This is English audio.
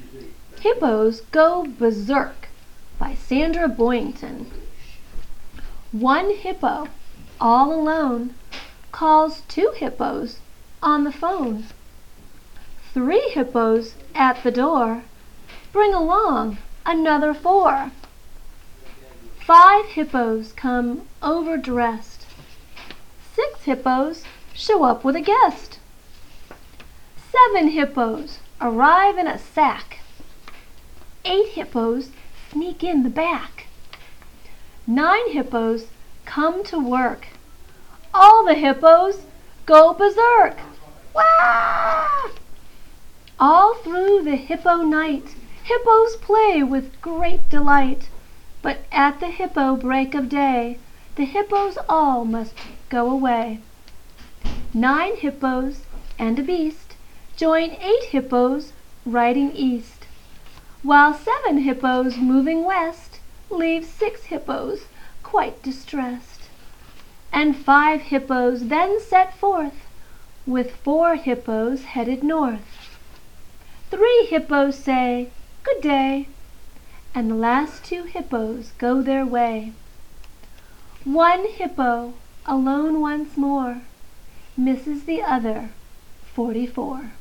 Hippos Go Berserk by Sandra Boynton. One hippo, all alone, calls two hippos on the phone. Three hippos at the door bring along another four. Five hippos come overdressed. Six hippos show up with a guest. 7 hippos arrive in a sack. 8 hippos sneak in the back. 9 hippos come to work. All the hippos go berserk. Wah! All through the hippo night, hippos play with great delight. But at the hippo break of day, the hippos all must go away. 9 hippos and a beast join 8 hippos riding east, while 7 hippos moving west leave 6 hippos quite distressed. And 5 hippos then set forth, with 4 hippos headed north. 3 hippos say, "Good day," and the last 2 hippos go their way. One hippo, alone once more, misses the other 44.